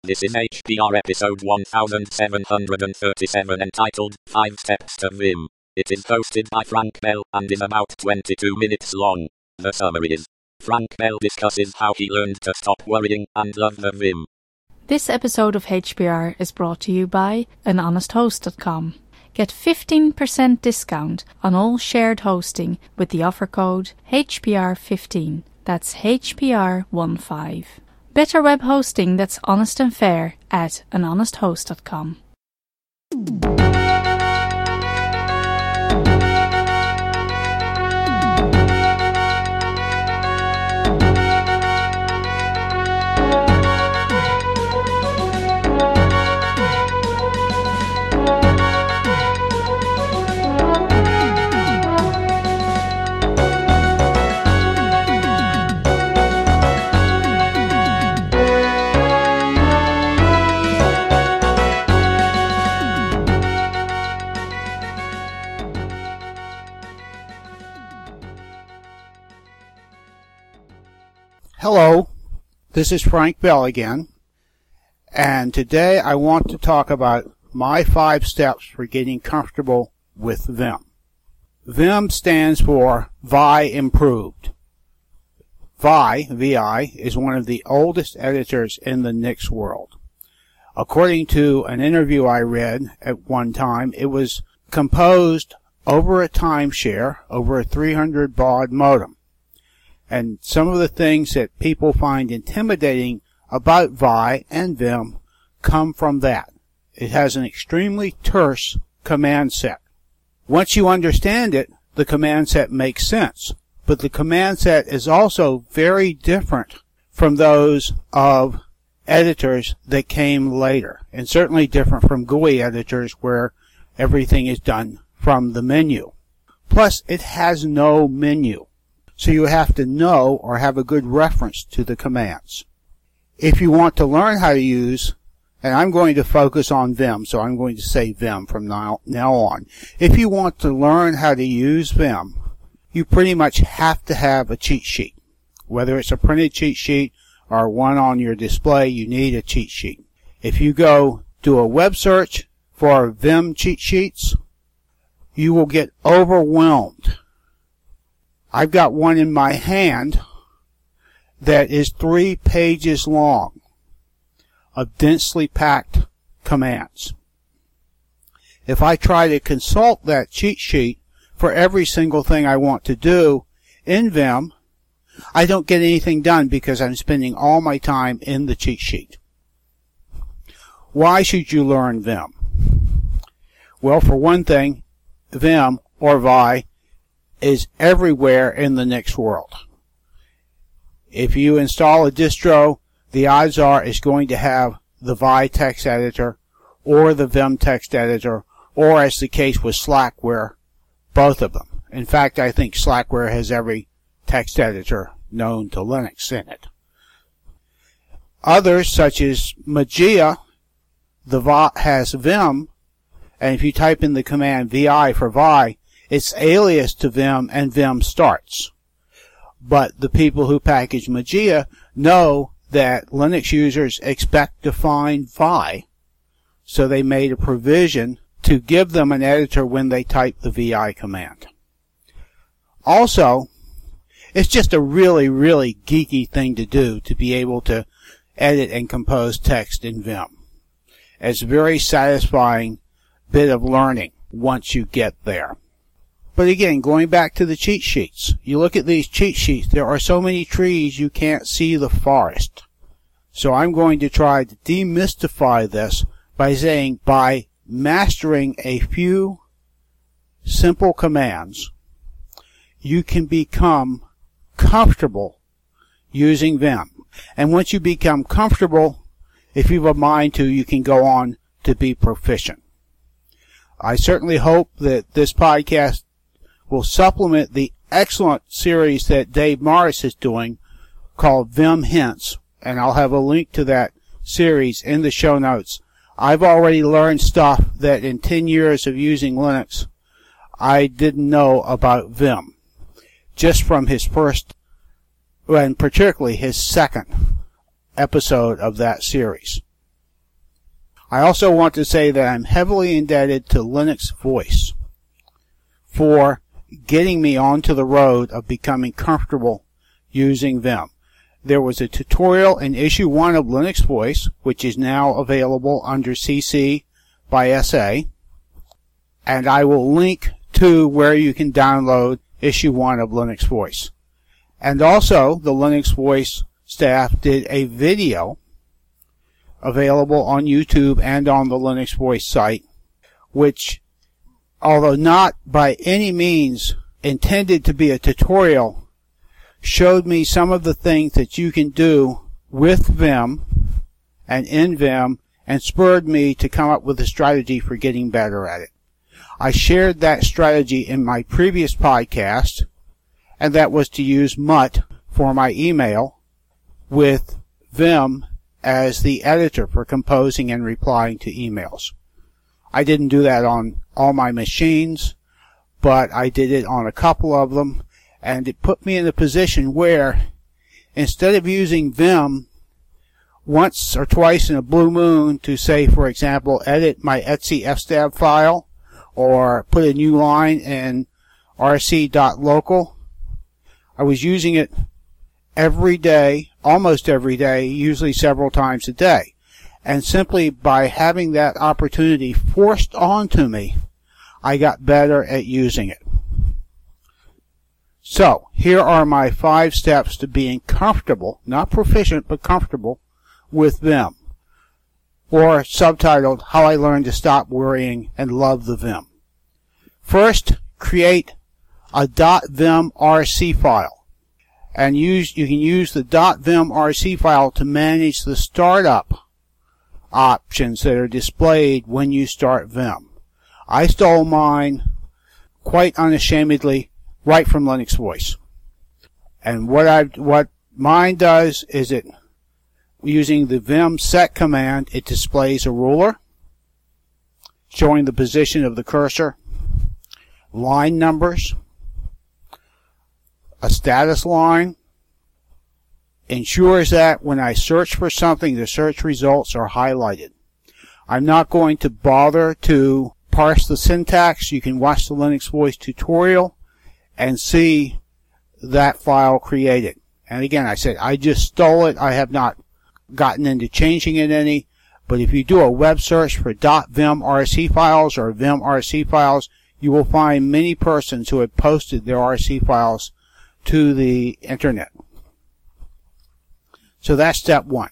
This is HPR episode 1737 entitled 5 Steps to Vim. It is hosted by Frank Bell and is about 22 minutes long. The summary is: Frank Bell discusses how he learned to stop worrying and love the Vim. This episode of HPR is brought to you by anhonesthost.com. Get 15% discount on all shared hosting with the offer code HPR15. That's HPR15. Better web hosting that's honest and fair at anhonesthost.com. Hello, this is Frank Bell again, and today I want to talk about my 5 steps for getting comfortable with Vim. Vim stands for Vi Improved. Vi, V-I, is one of the oldest editors in the Nix world. According to an interview I read at one time, it was composed over a timeshare, over a 300 baud modem. And some of the things that people find intimidating about Vi and Vim come from that. It has an extremely terse command set. Once you understand it, the command set makes sense. But the command set is also very different from those of editors that came later. And certainly different from GUI editors where everything is done from the menu. Plus, it has no menu. So you have to know or have a good reference to the commands. If you want to learn how to use, and I'm going to focus on Vim, so I'm going to say Vim from now on. If you want to learn how to use Vim, you pretty much have to have a cheat sheet. Whether it's a printed cheat sheet or one on your display, you need a cheat sheet. If you go do a web search for Vim cheat sheets, you will get overwhelmed. I've got one in my hand that is 3 pages long of densely packed commands. If I try to consult that cheat sheet for every single thing I want to do in Vim, I don't get anything done because I'm spending all my time in the cheat sheet. Why should you learn Vim? Well, for one thing, Vim, or Vi, is everywhere in the Nix world. If you install a distro, the odds are it's going to have the Vi text editor or the Vim text editor, or as the case with Slackware, both of them. In fact, I think Slackware has every text editor known to Linux in it. Others, such as Mageia, has Vim, and if you type in the command VI for Vi, it's alias to Vim, and Vim starts. But the people who package Mageia know that Linux users expect to find Vi, so they made a provision to give them an editor when they type the VI command. Also, it's just a really, really geeky thing to do to be able to edit and compose text in Vim. It's a very satisfying bit of learning once you get there. But again, going back to the cheat sheets, you look at these cheat sheets, there are so many trees you can't see the forest. So I'm going to try to demystify this by saying, by mastering a few simple commands, you can become comfortable using Vim. And once you become comfortable, if you have a mind to, you can go on to be proficient. I certainly hope that this podcast will supplement the excellent series that Dave Morris is doing called Vim Hints, and I'll have a link to that series in the show notes. I've already learned stuff that in 10 years of using Linux, I didn't know about Vim, just from his first, and particularly his second episode of that series. I also want to say that I'm heavily indebted to Linux Voice for getting me onto the road of becoming comfortable using Vim. There was a tutorial in issue 1 of Linux Voice, which is now available under CC by SA, and I will link to where you can download issue 1 of Linux Voice. And also, the Linux Voice staff did a video available on YouTube and on the Linux Voice site, which, although not by any means intended to be a tutorial, showed me some of the things that you can do with Vim and in Vim, and spurred me to come up with a strategy for getting better at it. I shared that strategy in my previous podcast, and that was to use Mutt for my email with Vim as the editor for composing and replying to emails. I didn't do that on all my machines, but I did it on a couple of them, and it put me in a position where instead of using Vim once or twice in a blue moon to, say, for example, edit my Etsy fstab file or put a new line in rc.local, I was using it every day, almost every day, usually several times a day. And simply by having that opportunity forced onto me, I got better at using it. So, here are my 5 steps to being comfortable, not proficient, but comfortable with Vim. Or subtitled, How I Learned to Stop Worrying and Love the Vim. First, create a .vimrc file. And you can use the .vimrc file to manage the startup options that are displayed when you start Vim. I stole mine quite unashamedly right from Linux Voice. And what mine does is it, using the vim set command, it displays a ruler showing the position of the cursor, line numbers, a status line, ensures that when I search for something, the search results are highlighted. I'm not going to bother to parse the syntax. You can watch the Linux Voice tutorial and see that file created. And again, I said I just stole it. I have not gotten into changing it any. But if you do a web search for .vimrc files or vimrc files, you will find many persons who have posted their RC files to the internet. So that's step 1.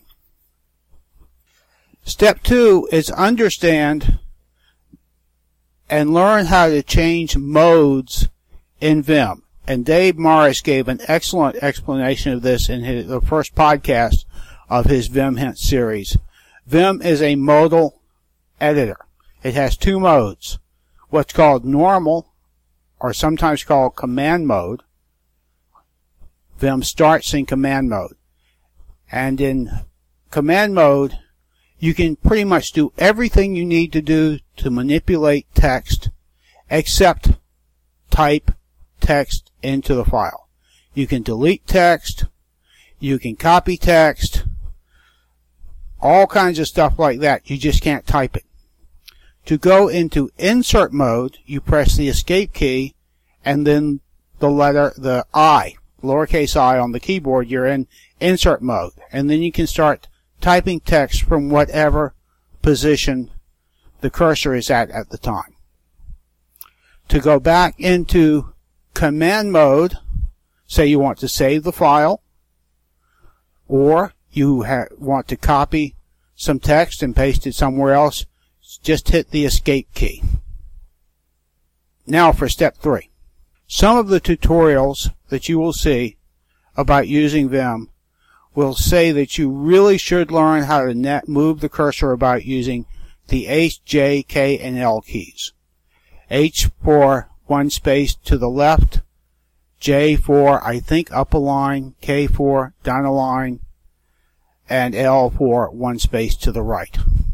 Step 2 is understand and learn how to change modes in Vim. And Dave Morris gave an excellent explanation of this in the first podcast of his Vim Hint series. Vim is a modal editor. It has 2 modes. What's called normal, or sometimes called command mode. Vim starts in command mode. And in command mode, you can pretty much do everything you need to do to manipulate text except type text into the file. You can delete text, you can copy text, all kinds of stuff like that. You just can't type it. To go into insert mode, you press the escape key and then the I, lowercase I on the keyboard. You're in insert mode. And then you can start typing text from whatever position the cursor is at the time. To go back into command mode, say you want to save the file, or you want to copy some text and paste it somewhere else, just hit the escape key. Now for step 3. Some of the tutorials that you will see about using Vim will say that you really should learn how to move the cursor about using the H, J, K, and L keys. H for 1 space to the left, J for, I think, up a line, K for down a line, and L for 1 space to the right.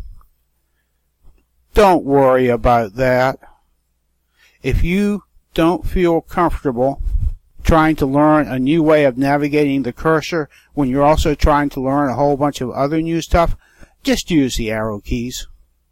Don't worry about that. If you don't feel comfortable trying to learn a new way of navigating the cursor when you're also trying to learn a whole bunch of other new stuff, just use the arrow keys.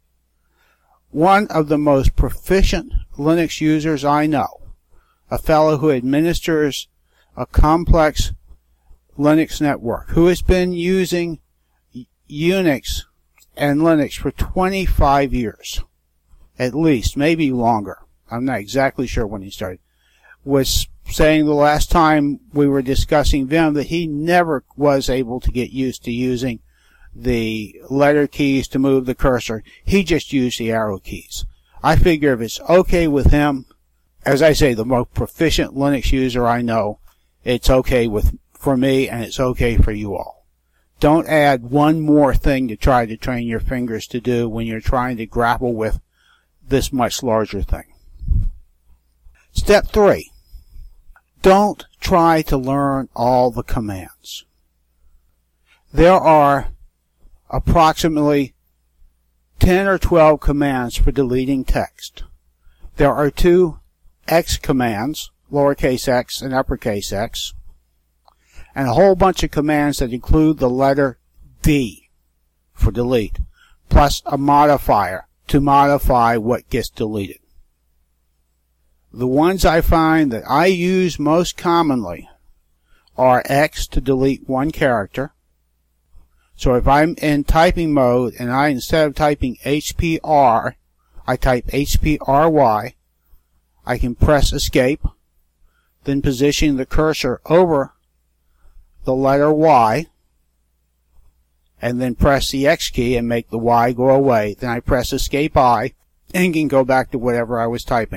one of the most proficient Linux users I know, a fellow who administers a complex Linux network, who has been using Unix and Linux for 25 years, at least, maybe longer. I'm not exactly sure when he started, was saying the last time we were discussing Vim that he never was able to get used to using the letter keys to move the cursor. He just used the arrow keys. I figure if it's okay with him, as I say, the most proficient Linux user I know, it's okay for me, and it's okay for you all. Don't add one more thing to try to train your fingers to do when you're trying to grapple with this much larger thing. Step 3. Don't try to learn all the commands. There are approximately 10 or 12 commands for deleting text. There are 2 X commands, lowercase x and uppercase X, and a whole bunch of commands that include the letter D for delete, plus a modifier to modify what gets deleted. The ones I find that I use most commonly are X to delete one character. So if I'm in typing mode and instead of typing HPR, I type HPRY, I can press escape, then position the cursor over the letter Y, and then press the X key and make the Y go away. Then I press escape I and can go back to whatever I was typing.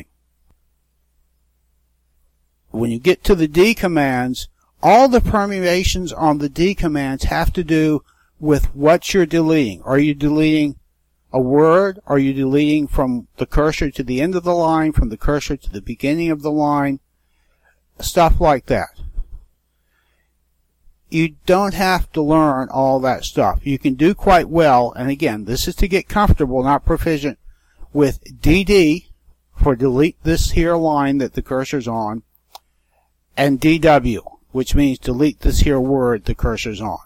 When you get to the D commands, all the permutations on the D commands have to do with what you're deleting. Are you deleting a word? Are you deleting from the cursor to the end of the line, from the cursor to the beginning of the line? Stuff like that. You don't have to learn all that stuff. You can do quite well, and again, this is to get comfortable, not proficient, with DD for delete this here line that the cursor's on, and DW, which means delete this here word the cursor's on.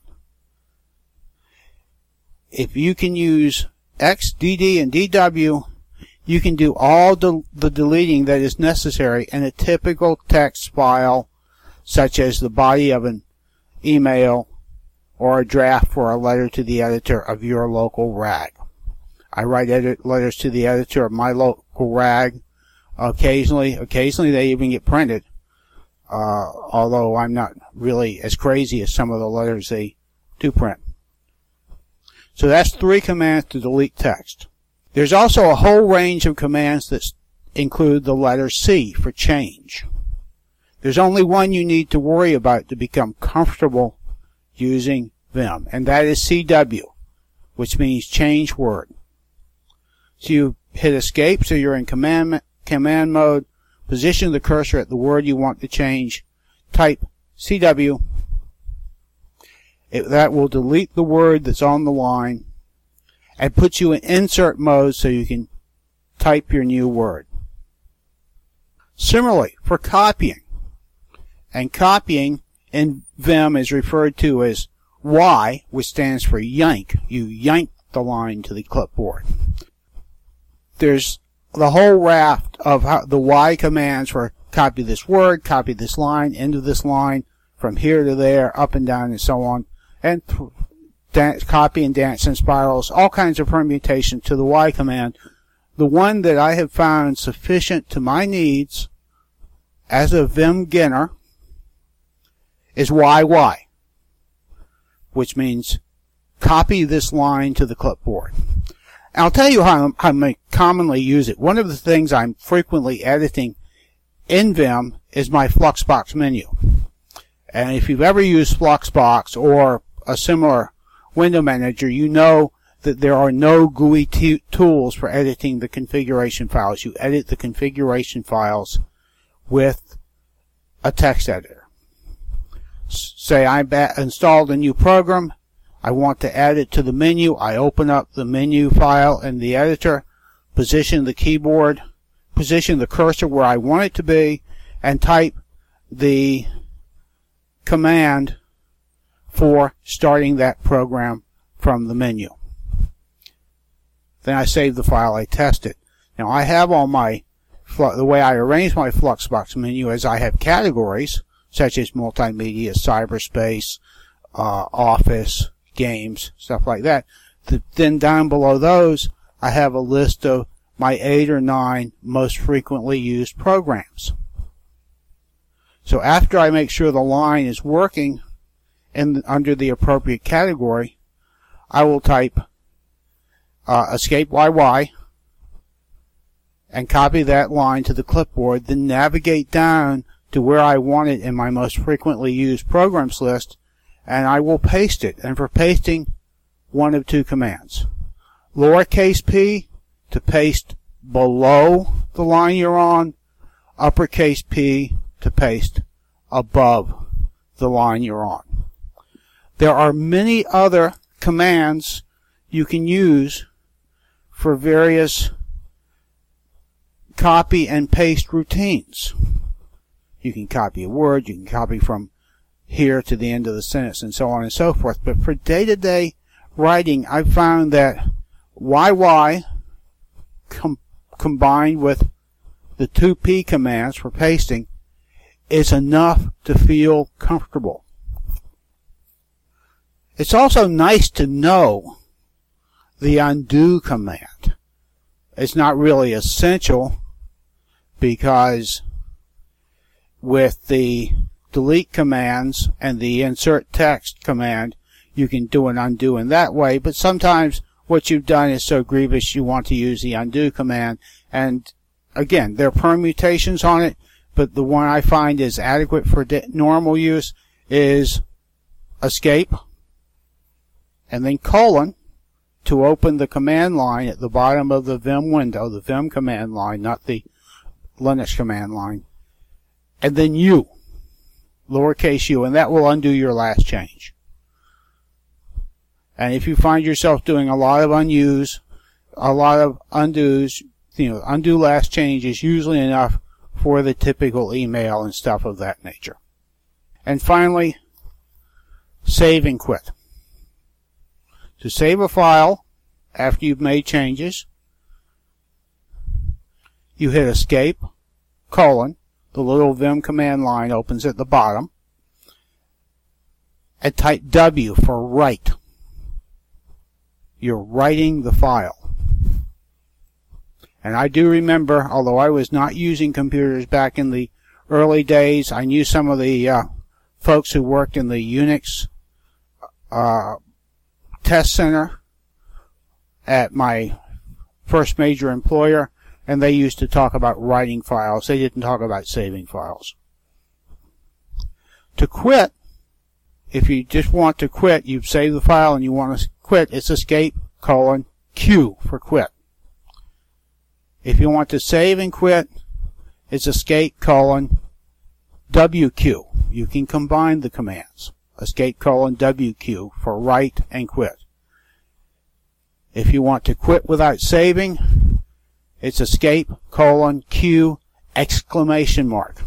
If you can use X, DD, and DW, you can do all the deleting that is necessary in a typical text file, such as the body of an email or a draft for a letter to the editor of your local RAG. I write letters to the editor of my local RAG. Occasionally they even get printed. Although I'm not really as crazy as some of the letters they do print. So that's 3 commands to delete text. There's also a whole range of commands that include the letter C for change. There's only one you need to worry about to become comfortable using Vim, and that is CW, which means change word. So you hit escape, so you're in command mode, position the cursor at the word you want to change, type CW. That will delete the word that's on the line and put you in insert mode so you can type your new word. Similarly, for copying, and copying in Vim is referred to as Y, which stands for yank. You yank the line to the clipboard. There's the whole raft of the Y commands for copy this word, copy this line, into this line, from here to there, up and down, and so on. And copy and dance and spirals, all kinds of permutations to the Y command. The one that I have found sufficient to my needs as a Vim beginner is YY, which means copy this line to the clipboard. And I'll tell you how I commonly use it. One of the things I'm frequently editing in Vim is my Fluxbox menu. And if you've ever used Fluxbox or a similar window manager, you know that there are no GUI tools for editing the configuration files. You edit the configuration files with a text editor. Say I installed a new program, I want to add it to the menu, I open up the menu file in the editor, position the keyboard, position the cursor where I want it to be, and type the command for starting that program from the menu. Then I save the file, I test it. Now I have on my, the way I arrange my Fluxbox menu is I have categories, such as multimedia, cyberspace, office, games, stuff like that. Then down below those, I have a list of my 8 or 9 most frequently used programs. So after I make sure the line is working under the appropriate category, I will type escape YY and copy that line to the clipboard, then navigate down to where I want it in my most frequently used programs list, and I will paste it. And for pasting, one of 2 commands. Lowercase p to paste below the line you're on, uppercase P to paste above the line you're on. There are many other commands you can use for various copy and paste routines. You can copy a word, you can copy from here to the end of the sentence, and so on and so forth. But for day-to-day writing, I've found that YY combined with the 2P commands for pasting is enough to feel comfortable. It's also nice to know the undo command. It's not really essential because with the delete commands and the insert text command, you can do an undo in that way, but sometimes what you've done is so grievous you want to use the undo command. And again, there are permutations on it, but the one I find is adequate for normal use is escape and then colon to open the command line at the bottom of the Vim window, the Vim command line, not the Linux command line, and then U, lowercase u, and that will undo your last change. And if you find yourself doing a lot of undos, undo last change is usually enough for the typical email and stuff of that nature. And finally, save and quit. To save a file after you've made changes, you hit escape, colon, the little Vim command line opens at the bottom, and type W for write. You're writing the file. And I do remember, although I was not using computers back in the early days, I knew some of the folks who worked in the Unix test center at my first major employer, and they used to talk about writing files. They didn't talk about saving files. To quit, if you just want to quit, you've saved the file and you want to quit, it's escape, colon, Q for quit. If you want to save and quit, it's escape, colon, WQ. You can combine the commands. Escape, colon, WQ for write and quit. If you want to quit without saving, it's escape, colon, Q, exclamation mark.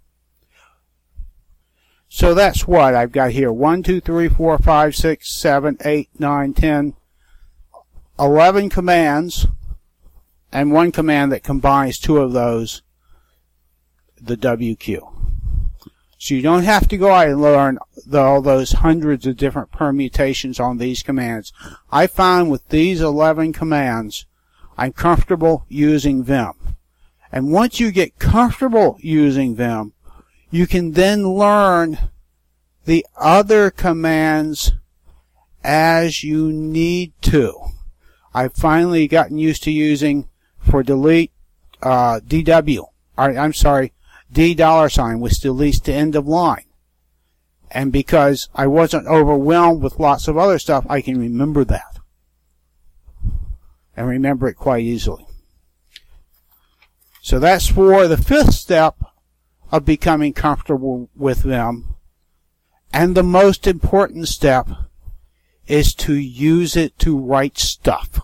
So that's what I've got here. 1, 2, 3, 4, 5, 6, 7, 8, 9, 10, 11 commands, and one command that combines 2 of those, the WQ. So you don't have to go out and learn all those hundreds of different permutations on these commands. I found with these 11 commands, I'm comfortable using Vim. And once you get comfortable using Vim, you can then learn the other commands as you need to. I've finally gotten used to using for delete DW. $, which deletes the end of line. And because I wasn't overwhelmed with lots of other stuff, I can remember that. And remember it quite easily. So that's for the 5th step of becoming comfortable with Vim. And the most important step is to use it to write stuff.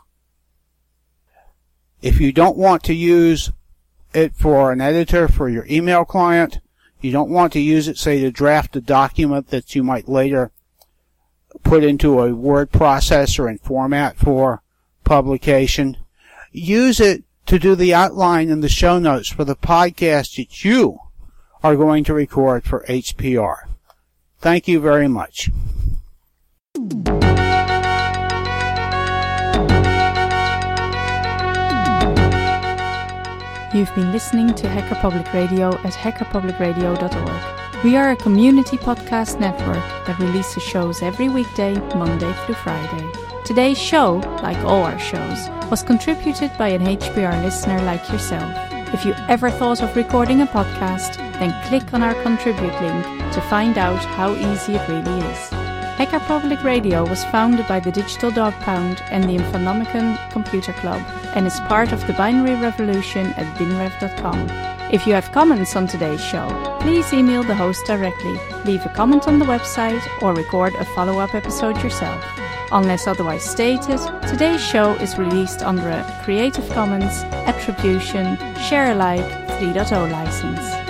If you don't want to use it for an editor for your email client, you don't want to use it, say, to draft a document that you might later put into a word processor and format for publication, use it to do the outline and the show notes for the podcast that you are going to record for HPR. Thank you very much. You've been listening to Hacker Public Radio at hackerpublicradio.org. We are a community podcast network that releases shows every weekday, Monday through Friday. Today's show, like all our shows, was contributed by an HPR listener like yourself. If you ever thought of recording a podcast, then click on our contribute link to find out how easy it really is. Hacker Public Radio was founded by the Digital Dog Pound and the Infonomicon Computer Club and is part of the binary revolution at binrev.com. If you have comments on today's show, please email the host directly, leave a comment on the website, or record a follow-up episode yourself. Unless otherwise stated, today's show is released under a Creative Commons Attribution Share Alike 3.0 license.